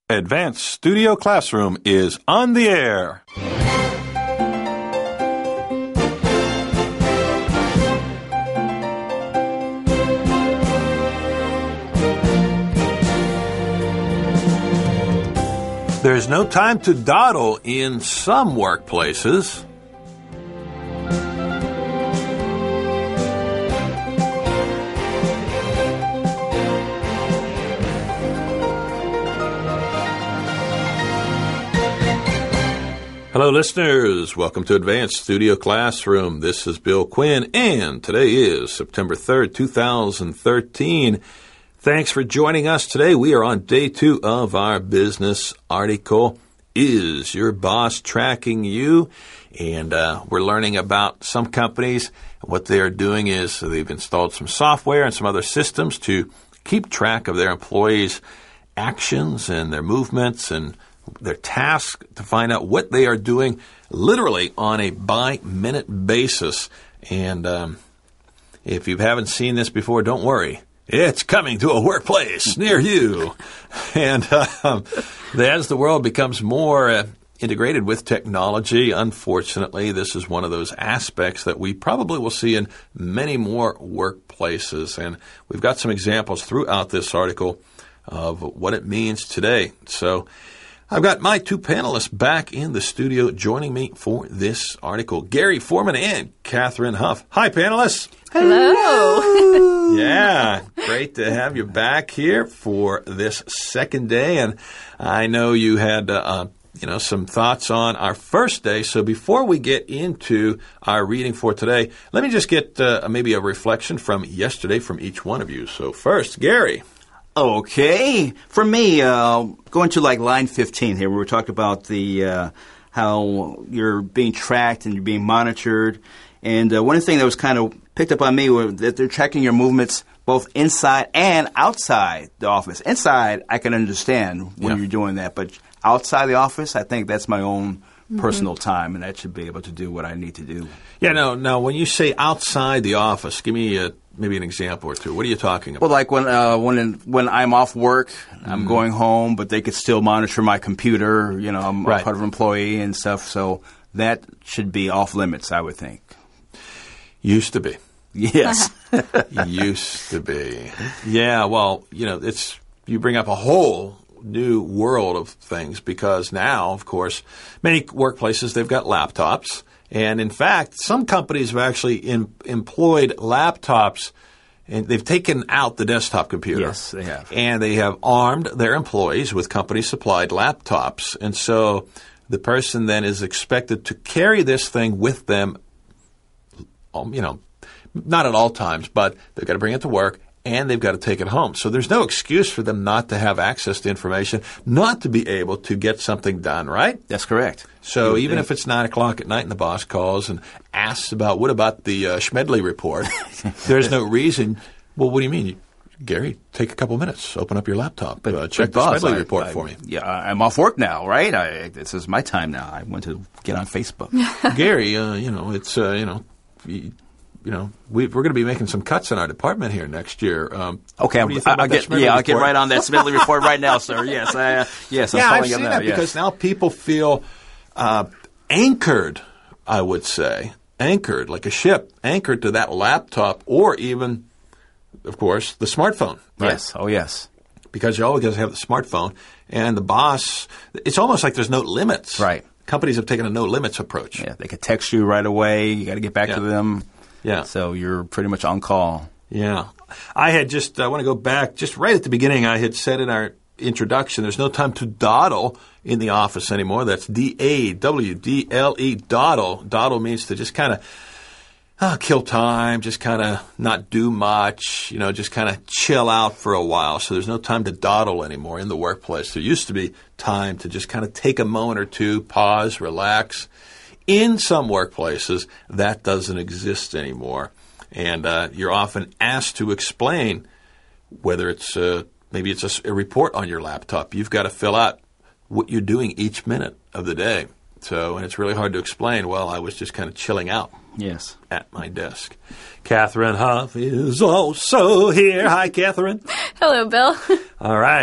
Advanced Studio Classroom is on the air. There's no time to dawdle in some workplaces. Hello, listeners. Welcome to Advanced Studio Classroom. This is Bill Quinn, and today is September 3rd, 2013. Thanks for joining us today. We are on day 2 of our business article, Is Your Boss Tracking You? And we're learning about some companies. What they are doing is they've installed some software and some other systems to keep track of their employees' actions and their movements and their tasks to find out what they are doing literally on a by-minute basis. And if you haven't seen this before, don't worry. It's coming to a workplace near you. And as the world becomes more integrated with technology, unfortunately, this is one of those aspects that we probably will see in many more workplaces. And we've got some examples throughout this article of what it means today. So I've got my 2 panelists back in the studio joining me for this article, Gary Foreman and Catherine Huff. Hi, panelists. Hello. Yeah, great to have you back here for this second day. And I know you had some thoughts on our first day. So before we get into our reading for today, let me just get maybe a reflection from yesterday from each one of you. So first, Gary. Okay. For me, going to like line 15 here, where we talked about the how you're being tracked and you're being monitored. And one thing that was kind of picked up on me was that they're tracking your movements both inside and outside the office. Inside, I can understand when you're doing that, but outside the office, I think that's my own personal time, and that should be able to do what I need to do. Yeah, no. When you say outside the office, give me maybe an example or two. What are you talking about? Well, like when I'm off work, I'm going home, but they could still monitor my computer. You know, I'm a part of an employee and stuff, so that should be off limits, I would think. Used to be. Yes. Used to be. Yeah, well, you bring up a whole new world of things because now, of course, many workplaces, they've got laptops. And in fact, some companies have actually employed laptops, and they've taken out the desktop computer. Yes, they have. And they have armed their employees with company-supplied laptops. And so the person then is expected to carry this thing with them, not at all times, but they've got to bring it to work. And they've got to take it home. So there's no excuse for them not to have access to information, not to be able to get something done, right? That's correct. So even if it's 9 o'clock at night and the boss calls and asks what about the Schmedley report, there's no reason. Well, what do you mean? Gary, take a couple minutes. Open up your laptop. Check the Schmedley report for me. Yeah, I'm off work now, right? This is my time now. I want to get on Facebook. Gary, it's, we're going to be making some cuts in our department here next year. Okay, I'll get right on that Smedley report right now, sir. Yes, I'm following up now. Because now people feel anchored. I would say anchored like a ship, anchored to that laptop, or even, of course, the smartphone. Right? Yes. Oh, yes. Because you always got to have the smartphone, and the boss. It's almost like there's no limits. Right. Companies have taken a no limits approach. Yeah, they could text you right away. You got to get back to them. Yeah. So you're pretty much on call. Yeah. I want to go back just right at the beginning. I had said in our introduction, there's no time to dawdle in the office anymore. That's D-A-W-D-L-E, dawdle. Dawdle means to just kind of kill time, just kind of not do much, just kind of chill out for a while. So there's no time to dawdle anymore in the workplace. There used to be time to just kind of take a moment or two, pause, relax. In some workplaces, that doesn't exist anymore. And you're often asked to explain whether it's maybe it's a report on your laptop. You've got to fill out what you're doing each minute of the day. And it's really hard to explain, well, I was just kind of chilling out at my desk. Catherine Huff is also here. Hi, Catherine. Hello, Bill. All right.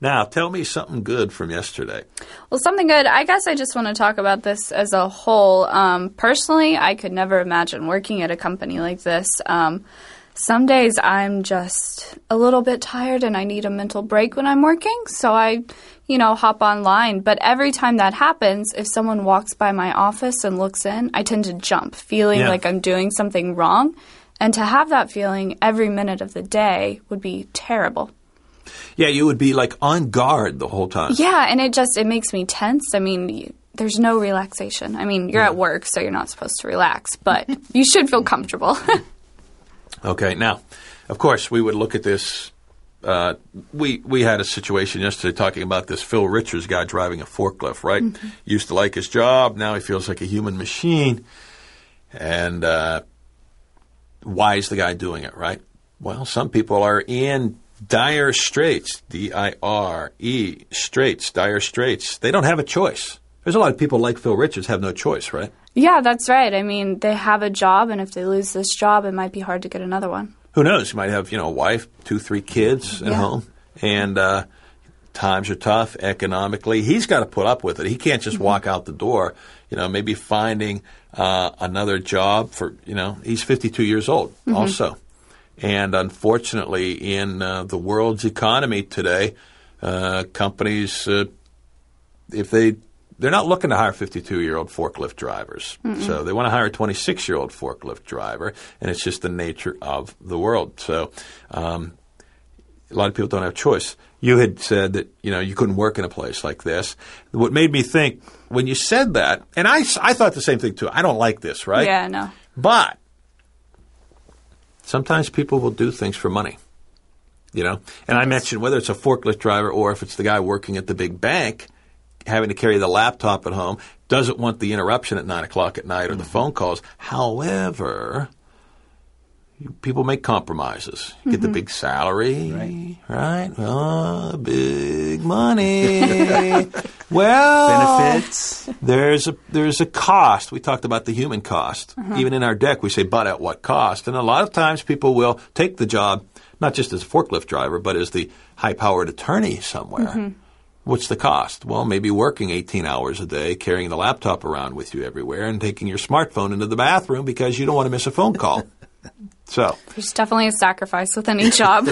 Now, tell me something good from yesterday. Well, something good. I guess I just want to talk about this as a whole. Personally, I could never imagine working at a company like this. Some days I'm just a little bit tired and I need a mental break when I'm working, so I, hop online. But every time that happens, if someone walks by my office and looks in, I tend to jump, feeling like I'm doing something wrong. And to have that feeling every minute of the day would be terrible. Yeah, you would be like on guard the whole time. Yeah, and it makes me tense. I mean, there's no relaxation. I mean, you're at work, so you're not supposed to relax, but you should feel comfortable. Okay, now, of course, we would look at this. We had a situation yesterday talking about this Phil Richards guy driving a forklift, right? Mm-hmm. Used to like his job. Now he feels like a human machine. And why is the guy doing it, right? Well, some people are in dire straits, D-I-R-E, straits, dire straits. They don't have a choice. There's a lot of people like Phil Richards have no choice, right? Yeah, that's right. I mean, they have a job, and if they lose this job, it might be hard to get another one. Who knows? You might have, a wife, 2, 3 kids at home, and times are tough economically. He's got to put up with it. He can't just walk out the door, maybe finding another job for, he's 52 years old also. And unfortunately, in the world's economy today, companies, if they're not looking to hire 52-year-old forklift drivers. So they want to hire a 26-year-old forklift driver, and it's just the nature of the world. So a lot of people don't have a choice. You had said that, you couldn't work in a place like this. What made me think, when you said that, and I thought the same thing too. I don't like this, right? Yeah, no. But sometimes people will do things for money, And I mentioned whether it's a forklift driver or if it's the guy working at the big bank, having to carry the laptop at home, doesn't want the interruption at 9 o'clock at night or the phone calls. However, people make compromises. You get the big salary, right? Oh, big money. Well, benefits. There's a cost. We talked about the human cost. Even in our deck, we say, but at what cost? And a lot of times people will take the job, not just as a forklift driver, but as the high-powered attorney somewhere. What's the cost? Well, maybe working 18 hours a day, carrying the laptop around with you everywhere, and taking your smartphone into the bathroom because you don't want to miss a phone call. So there's definitely a sacrifice with any job.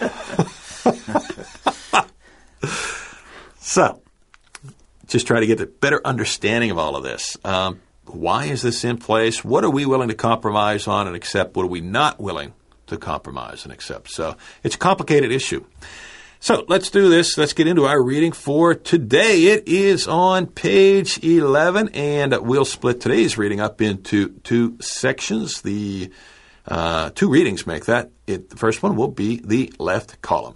So just try to get a better understanding of all of this. Why is this in place? What are we willing to compromise on and accept? What are we not willing to compromise and accept? So it's a complicated issue. So let's do this. Let's get into our reading for today. It is on page 11, and we'll split today's reading up into 2 sections. The 2 readings make that. The first one will be the left column.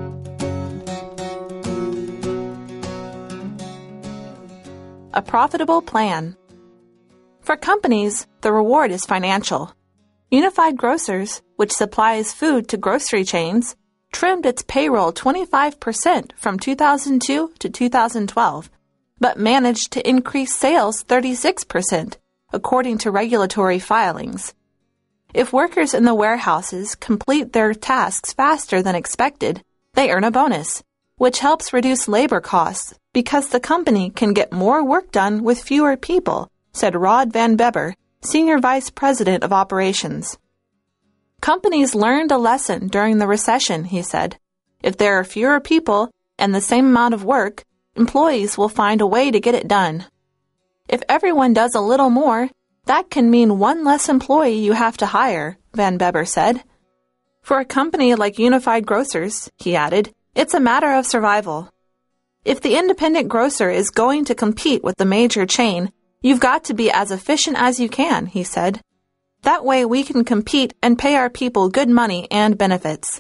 A profitable plan. For companies, the reward is financial. Unified Grocers, which supplies food to grocery chains, trimmed its payroll 25% from 2002 to 2012, but managed to increase sales 36%, according to regulatory filings. If workers in the warehouses complete their tasks faster than expected, they earn a bonus, which helps reduce labor costs because the company can get more work done with fewer people, said Rod Van Beber, Senior Vice President of Operations. Companies learned a lesson during the recession, he said. If there are fewer people and the same amount of work, employees will find a way to get it done. If everyone does a little more, that can mean one less employee you have to hire, Van Beber said. For a company like Unified Grocers, he added, it's a matter of survival. If the independent grocer is going to compete with the major chain, you've got to be as efficient as you can, he said. That way we can compete and pay our people good money and benefits.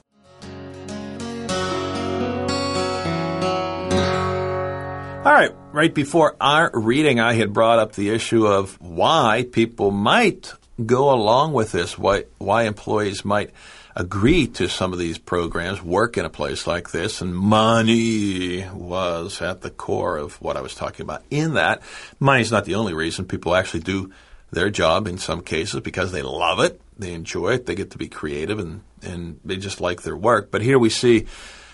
All right before our reading, I had brought up the issue of why people might go along with this, why employees might agree to some of these programs, work in a place like this, and money was at the core of what I was talking about. In that, money is not the only reason people actually do their job in some cases because they love it, they enjoy it, they get to be creative, and they just like their work. But here we see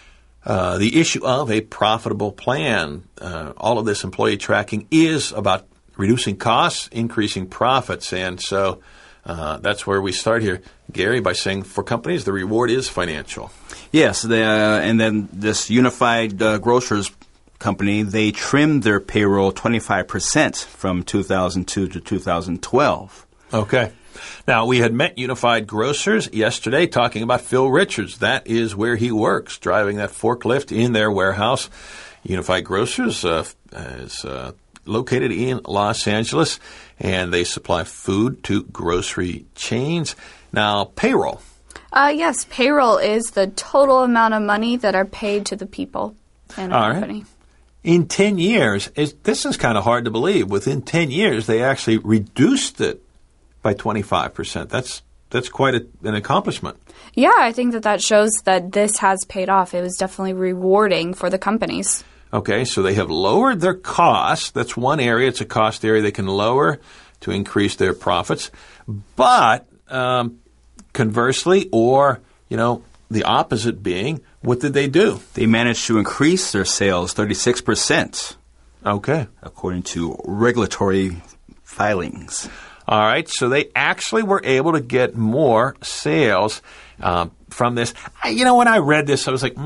the issue of a profitable plan. All of this employee tracking is about reducing costs, increasing profits, and so that's where we start here, Gary, by saying for companies the reward is financial. Yes, and then this Unified Grocers company, they trimmed their payroll 25% from 2002 to 2012. Okay. Now, we had met Unified Grocers yesterday talking about Phil Richards. That is where he works, driving that forklift in their warehouse. Unified Grocers is located in Los Angeles, and they supply food to grocery chains. Now, payroll. Yes, payroll is the total amount of money that are paid to the people in a company. Right. In 10 years, this is kind of hard to believe. Within 10 years, they actually reduced it by 25%. That's quite an accomplishment. Yeah, I think that shows that this has paid off. It was definitely rewarding for the companies. Okay, so they have lowered their costs. That's one area. It's a cost area they can lower to increase their profits. But conversely, or, the opposite being, what did they do? They managed to increase their sales 36%. Okay. According to regulatory filings. All right, so they actually were able to get more sales from this. When I read this, I was like,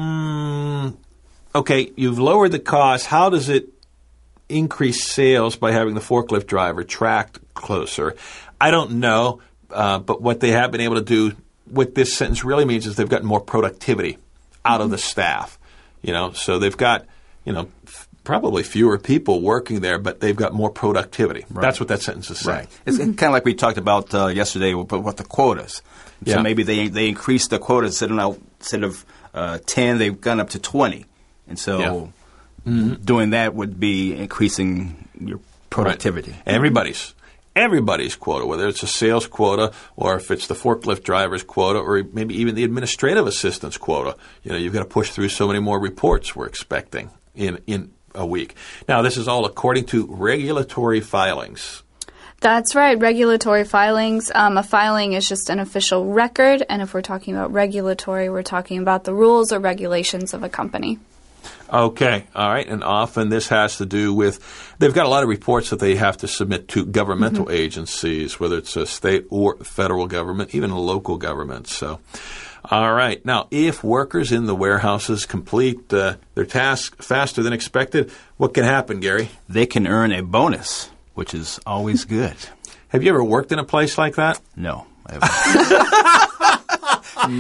okay, you've lowered the cost. How does it increase sales by having the forklift driver tracked closer? I don't know, but what they have been able to do, what this sentence really means is they've gotten more productivity out of the staff. So they've got, probably fewer people working there, but they've got more productivity. Right. That's what that sentence is saying. Right. It's kind of like we talked about yesterday with the quotas. So maybe they increased the quotas instead of 10, they've gone up to 20. And so doing that would be increasing your productivity. Right. Everybody's quota, whether it's a sales quota or if it's the forklift driver's quota or maybe even the administrative assistant's quota. You've got to push through so many more reports we're expecting in a week. Now, this is all according to regulatory filings. That's right, regulatory filings. A filing is just an official record, and if we're talking about regulatory, we're talking about the rules or regulations of a company. Okay, all right, and often this has to do with, they've got a lot of reports that they have to submit to governmental agencies, whether it's a state or federal government, even a local government. So, all right, now if workers in the warehouses complete their task faster than expected, what can happen, Gary? They can earn a bonus, which is always good. Have you ever worked in a place like that? No, I haven't.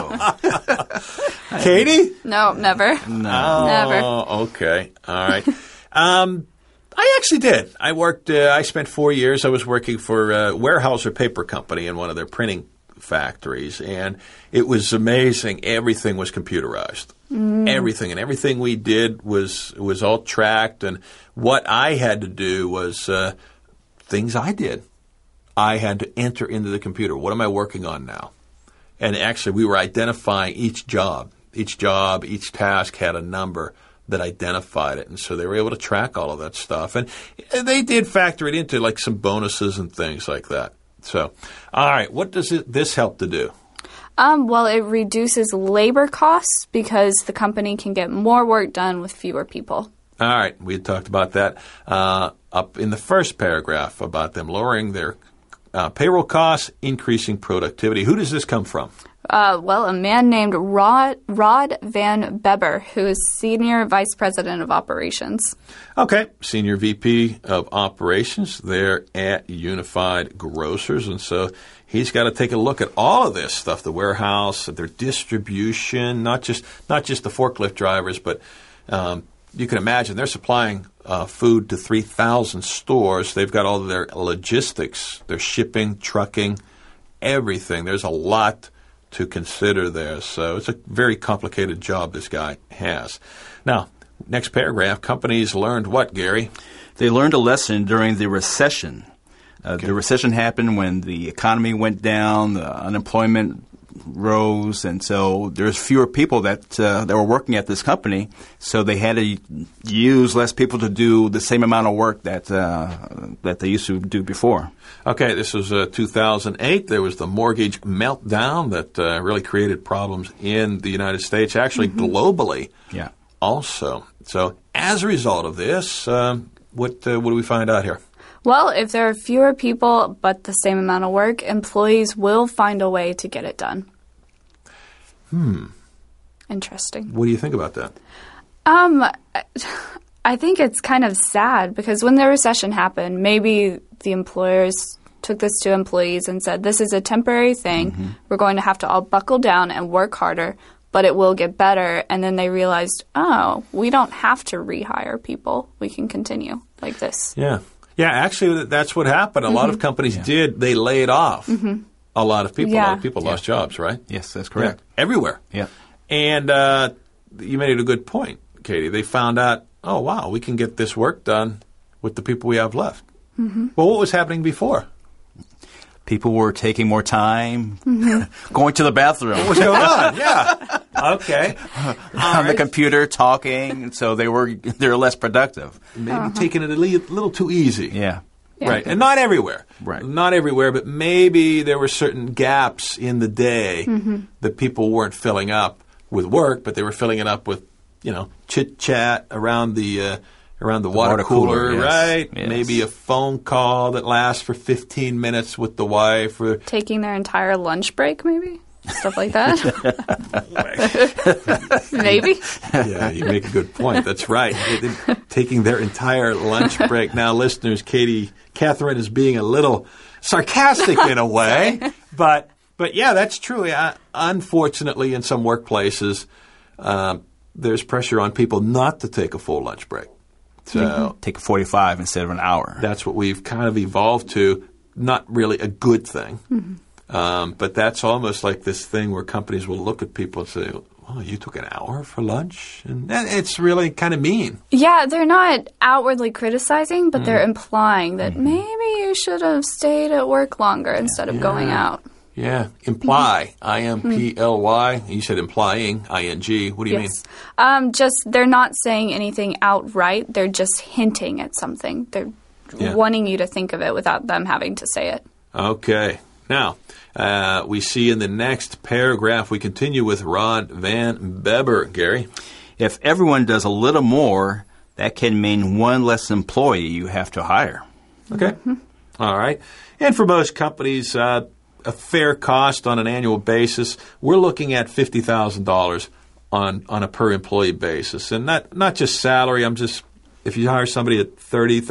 No. Katie? No, never. No. Never. Oh, okay. All right. I actually did. I worked, I spent 4 years. I was working for Weyerhaeuser Paper Company in one of their printing factories, and it was amazing. Everything was computerized. Everything we did was all tracked, and what I had to do was things I did. I had to enter into the computer. What am I working on now? And actually, we were identifying each job, each task had a number that identified it, and so they were able to track all of that stuff. And they did factor it into like some bonuses and things like that. So, all right, what does this help to do? Well, it reduces labor costs because the company can get more work done with fewer people. All right, we had talked about that up in the first paragraph about them lowering their payroll costs, increasing productivity. Who does this come from? Well, a man named Rod Van Beber, who is Senior Vice President of Operations. Okay. Senior VP of Operations there at Unified Grocers. And so he's got to take a look at all of this stuff, the warehouse, their distribution, not just the forklift drivers, but you can imagine they're supplying food to 3,000 stores. They've got all of their logistics, their shipping, trucking, everything. There's a lot to consider there. So it's a very complicated job this guy has. Now, next paragraph, companies learned what, Gary? They learned a lesson during the recession. The recession happened when the economy went down, the unemployment rose, and so there's fewer people that were working at this company, so they had to use less people to do the same amount of work that they used to do before. Okay, this was 2008. There was the mortgage meltdown that really created problems in the United States, actually globally also. So as a result of this, what do we find out here? Well, if there are fewer people but the same amount of work, employees will find a way to get it done. Interesting. What do you think about that? I think it's kind of sad because when the recession happened, maybe the employers took this to employees and said, this is a temporary thing. We're going to have to all buckle down and work harder, but it will get better. And then they realized, oh, we don't have to rehire people. We can continue like this. Yeah. Yeah, actually, that's what happened. A lot of companies did. They laid off a lot of people. A lot of people lost jobs, right? Yes, that's correct. Yeah. Everywhere. Yeah. And you made it a good point, Katie. They found out, oh, wow, we can get this work done with the people we have left. Well, what was happening before? People were taking more time, going to the bathroom. What was going on? Yeah. Okay. On the computer, talking, so they're less productive. Maybe taking it a little too easy. Yeah. Right. And not everywhere. Right. Not everywhere, but maybe there were certain gaps in the day that people weren't filling up with work, but they were filling it up with, chit-chat around the water cooler, yes. right? Yes. Maybe a phone call that lasts for 15 minutes with the wife. Or taking their entire lunch break, maybe? Stuff like that. Maybe. Yeah, you make a good point. That's right. Taking their entire lunch break. Now, listeners, Catherine is being a little sarcastic in a way, but yeah, that's true. Unfortunately, in some workplaces, there's pressure on people not to take a full lunch break. So take a 45 instead of an hour. That's what we've kind of evolved to. Not really a good thing. But that's almost like this thing where companies will look at people and say, oh, you took an hour for lunch? And it's really kind of mean. Yeah, they're not outwardly criticizing, but they're implying that maybe you should have stayed at work longer instead of going out. Yeah, imply, I-M-P-L-Y. You said implying, I-N-G. What do you mean? Just they're not saying anything outright. They're just hinting at something. They're wanting you to think of it without them having to say it. Okay. Now, we see in the next paragraph, we continue with Rod Van Beber. Gary? If everyone does a little more, that can mean one less employee you have to hire. Okay. All right. And for most companies, a fair cost on an annual basis, we're looking at $50,000 on a per employee basis. And not just salary. If you hire somebody at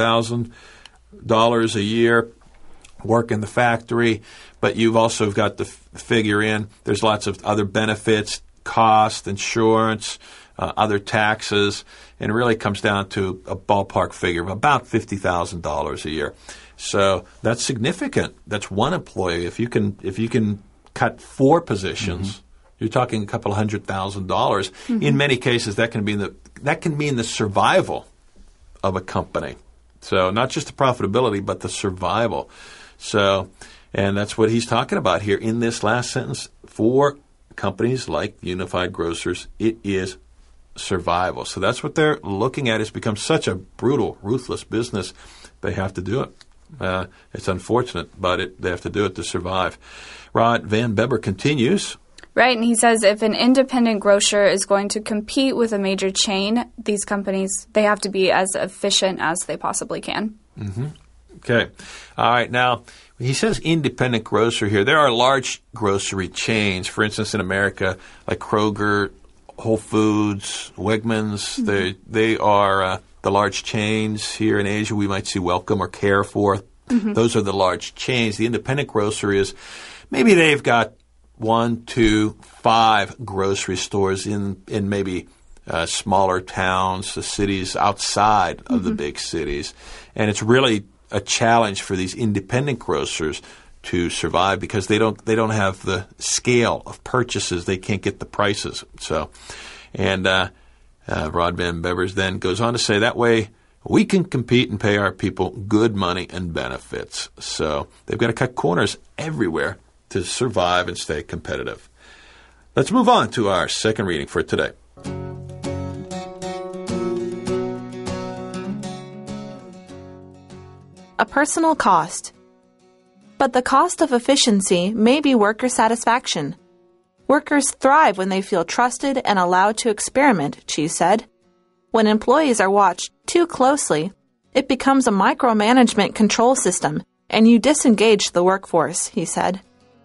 $30,000 a year, work in the factory, but you've also got to figure in there's lots of other benefits, cost, insurance, other taxes, and it really comes down to a ballpark figure of about $50,000 a year. So that's significant. That's one employee. If you can cut 4 positions, you're talking a couple of $100,000. In many cases, that can mean the survival of a company. So not just the profitability, but the survival. So, and that's what he's talking about here in this last sentence. For companies like Unified Grocers, it is survival. So that's what they're looking at. It's become such a brutal, ruthless business. They have to do it. It's unfortunate, but they have to do it to survive. Rod Van Beber continues. Right, and he says if an independent grocer is going to compete with a major chain, these companies, they have to be as efficient as they possibly can. Okay. All right. Now, he says independent grocer here. There are large grocery chains, for instance, in America, like Kroger, Whole Foods, Wegmans. They are the large chains. Here in Asia, we might see Welcome or Carrefour. Those are the large chains. The independent grocer is maybe they've got 1, 2, 5 grocery stores in maybe smaller towns, the cities outside of the big cities. And it's really a challenge for these independent grocers to survive because they don't have the scale of purchases. They can't get the prices. So, and Rod Van Bevers then goes on to say that way we can compete and pay our people good money and benefits. So they've got to cut corners everywhere to survive and stay competitive. Let's move on to our second reading for today. A personal cost. But the cost of efficiency may be worker satisfaction. Workers thrive when they feel trusted and allowed to experiment, Cheese said. When employees are watched too closely, it becomes a micromanagement control system, and you disengage the workforce, he said.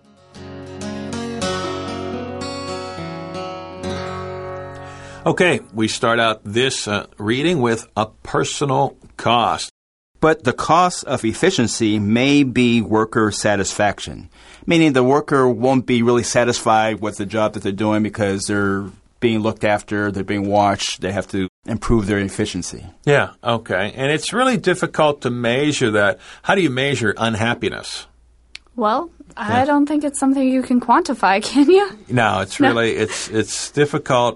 Okay, we start out this reading with a personal cost. But the cost of efficiency may be worker satisfaction, meaning the worker won't be really satisfied with the job that they're doing because they're being looked after, they're being watched, they have to improve their efficiency. Yeah, okay. And it's really difficult to measure that. How do you measure unhappiness? Well, I don't think it's something you can quantify, can you? No, it's really, it's difficult.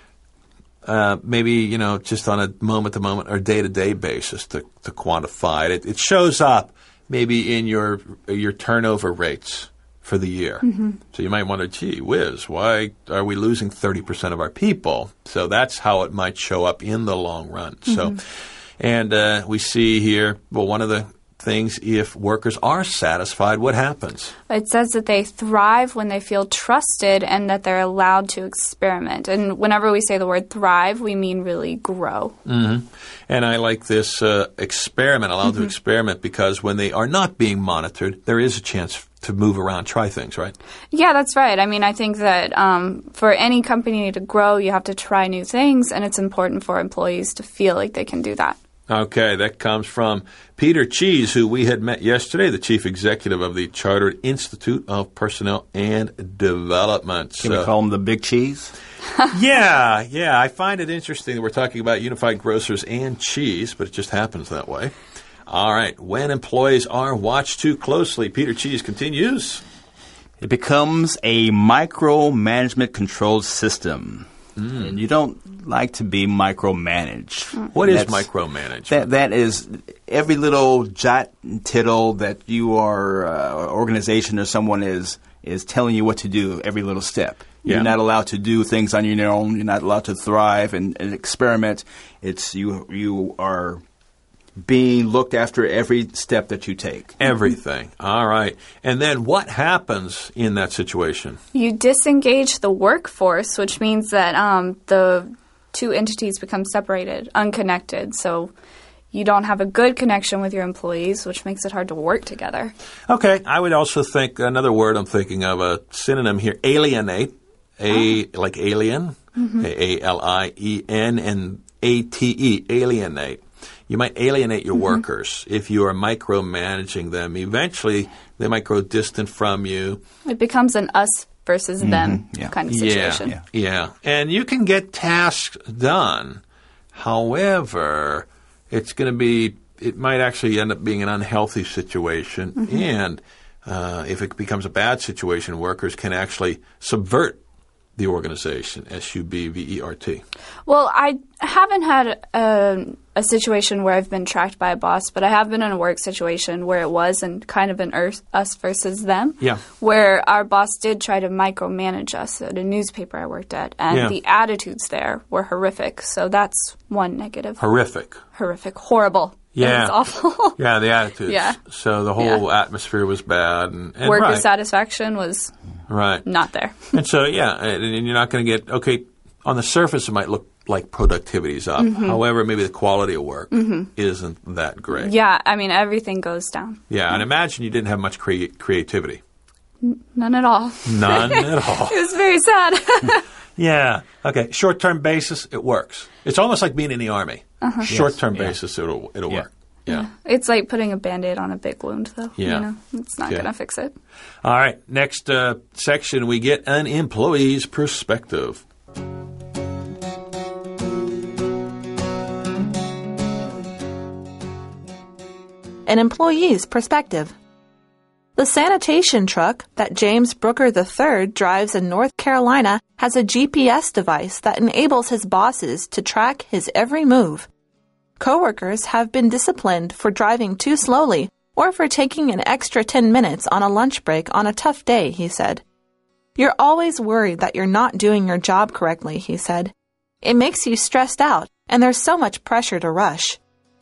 Maybe, just on a moment-to-moment or day-to-day basis to quantify it. It shows up maybe in your turnover rates for the year. Mm-hmm. So you might wonder, gee whiz, why are we losing 30% of our people? So that's how it might show up in the long run. Mm-hmm. So, and we see here, well, one of the things, if workers are satisfied, what happens? It says that they thrive when they feel trusted and that they're allowed to experiment. And whenever we say the word thrive, we mean really grow. Mm-hmm. And I like this experiment, allowed to experiment, because when they are not being monitored, there is a chance to move around, try things, right? Yeah, that's right. I mean, I think that for any company to grow, you have to try new things, and it's important for employees to feel like they can do that. Okay, that comes from Peter Cheese, who we had met yesterday, the chief executive of the Chartered Institute of Personnel and Development. Can we call him the Big Cheese? Yeah. I find it interesting that we're talking about Unified Grocers and cheese, but it just happens that way. All right, when employees are watched too closely, Peter Cheese continues. It becomes a micromanagement controlled system. And you don't like to be micromanaged. What is micromanagement? That is every little jot and tittle that you are, organization or someone is telling you what to do every little step. Yeah. You're not allowed to do things on your own. You're not allowed to thrive and experiment. It's you are being looked after every step that you take. Everything. All right. And then what happens in that situation? You disengage the workforce, which means that the two entities become separated, unconnected. So you don't have a good connection with your employees, which makes it hard to work together. Okay. I would also think another word I'm thinking of, a synonym here, alienate. Like alien, A-L-I-E-N, and A-T-E, alienate. You might alienate your workers if you are micromanaging them. Eventually, they might grow distant from you. It becomes an us versus them kind of situation. Yeah. And you can get tasks done. However, it might actually end up being an unhealthy situation. And if it becomes a bad situation, workers can actually subvert the organization, S-U-B-V-E-R-T. Well, I haven't had a situation where I've been tracked by a boss, but I have been in a work situation where it was and kind of an us versus them, where our boss did try to micromanage us at a newspaper I worked at, and the attitudes there were horrific. So that's one negative. Horrific. Horrible. Yeah. It was awful. Yeah, the attitudes. Yeah. So the whole atmosphere was bad. And worker satisfaction was not there. And so, and you're not going to get, on the surface it might look like productivity's up. However, maybe the quality of work isn't that great. Yeah, I mean, everything goes down. Yeah, and imagine you didn't have much creativity. None at all. None at all. It was very sad. Yeah. Okay. Short-term basis, it works. It's almost like being in the Army. Short-term basis, it'll work. Yeah. It's like putting a Band-Aid on a big wound, though. Yeah. It's not going to fix it. All right. Next section, we get an employee's perspective. An employee's perspective. The sanitation truck that James Brooker III drives in North Carolina has a GPS device that enables his bosses to track his every move. Coworkers have been disciplined for driving too slowly or for taking an extra 10 minutes on a lunch break on a tough day, he said. You're always worried that you're not doing your job correctly, he said. It makes you stressed out, and there's so much pressure to rush.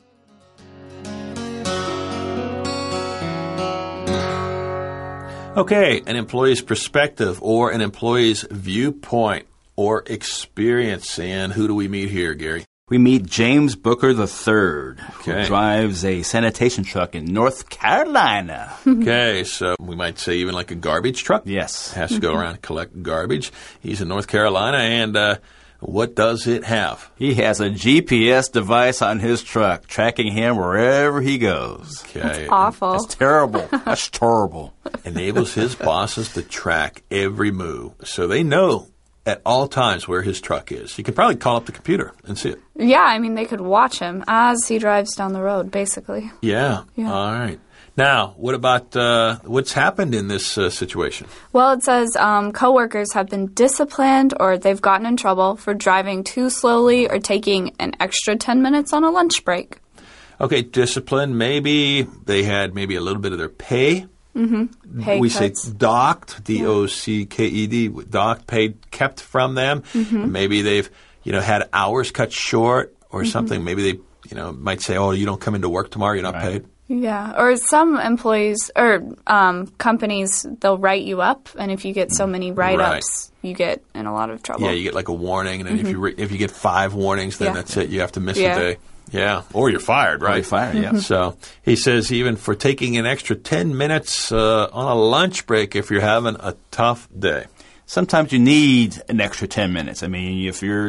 Okay, an employee's perspective or an employee's viewpoint or experience. And who do we meet here, Gary? We meet James Booker III, Okay. who drives a sanitation truck in North Carolina. Okay, so we might say even like a garbage truck. Yes. Has to go around and collect garbage. He's in North Carolina, and what does it have? He has a GPS device on his truck, tracking him wherever he goes. Okay. Awful. That's terrible. That's terrible. Enables his bosses to track every move, so they know at all times where his truck is. You can probably call up the computer and see it. Yeah, I mean, they could watch him as he drives down the road, basically. Yeah. Yeah. All right. Now, what about what's happened in this situation? Well, it says coworkers have been disciplined or they've gotten in trouble for driving too slowly or taking an extra 10 minutes on a lunch break. Okay, discipline. Maybe they had maybe a little bit of their pay. Pay We cuts. say docked, D-O-C-K-E-D, docked, paid, kept from them. Maybe they've, had hours cut short or something. Maybe they, might say, oh, you don't come into work tomorrow, you're not paid. Yeah, or some employees or companies, they'll write you up, and if you get so many write-ups, you get in a lot of trouble. Yeah, you get like a warning, and then if you get 5 warnings, then Yeah. that's it. You have to miss Yeah. a day. Yeah, or you're fired, right? You're fired, yeah. So he says even for taking an extra 10 minutes on a lunch break if you're having a tough day. Sometimes you need an extra 10 minutes. I mean, if you're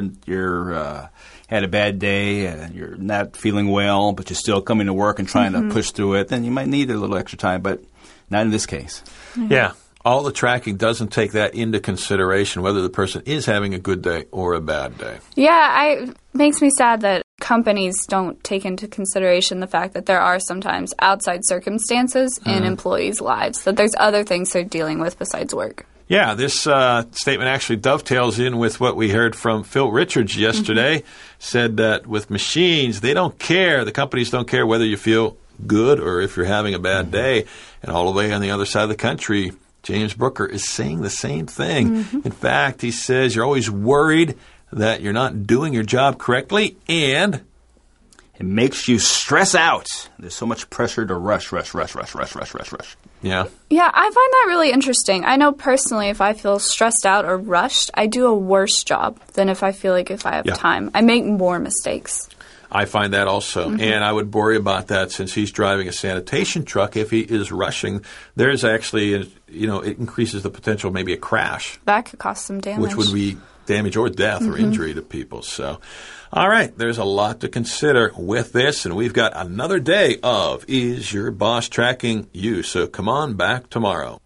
had a bad day and you're not feeling well, but you're still coming to work and trying to push through it, then you might need a little extra time, but not in this case. Yeah. All the tracking doesn't take that into consideration, whether the person is having a good day or a bad day. Yeah, it makes me sad that companies don't take into consideration the fact that there are sometimes outside circumstances in employees' lives, that there's other things they're dealing with besides work. Yeah, this statement actually dovetails in with what we heard from Phil Richards yesterday. Said that with machines, they don't care. The companies don't care whether you feel good or if you're having a bad day. And all the way on the other side of the country, James Booker is saying the same thing. In fact, he says you're always worried that you're not doing your job correctly, and It makes you stress out. There's so much pressure to rush. yeah. Yeah, I find that really interesting. I know personally if I feel stressed out or rushed, I do a worse job than if I feel like if I have Yeah. time. I make more mistakes. I find that also. And I would worry about that since he's driving a sanitation truck. If he is rushing, there's actually, it increases the potential of maybe a crash, That could cause some damage. which would be damage or death or injury to people. So, all right, there's a lot to consider with this. And we've got another day of Is Your Boss Tracking You? So come on back tomorrow.